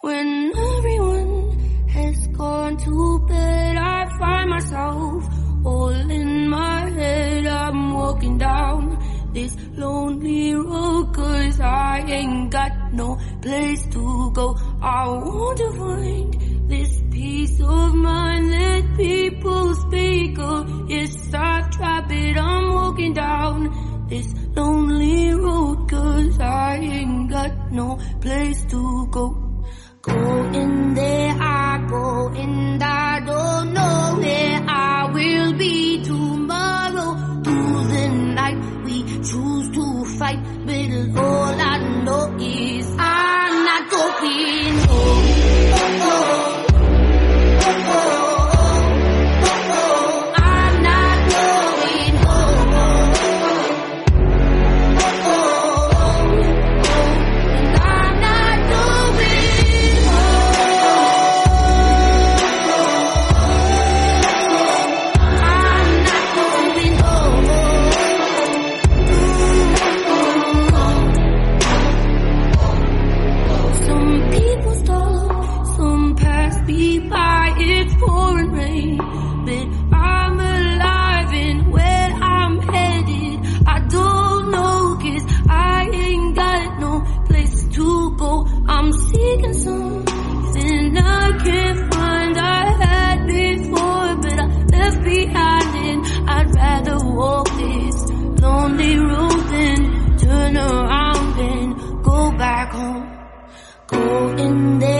When everyone has gone to bed, I find myself all in my head. I'm walking down this lonely road, 'cause I ain't got no place to go. I want to find this peace of mind that people speak of. Yes, I've tried, but I'm walking down this lonely road, 'cause I ain't got no place to go. Going there, I go, and I don't know where I will be tomorrow. Through the night, we choose to fight, but all I know is I'm not going home. Oh, oh. I'm seeking something I can't find. I had before, but I left behind, and I'd rather walk this lonely road than turn around and go back home. Go in there.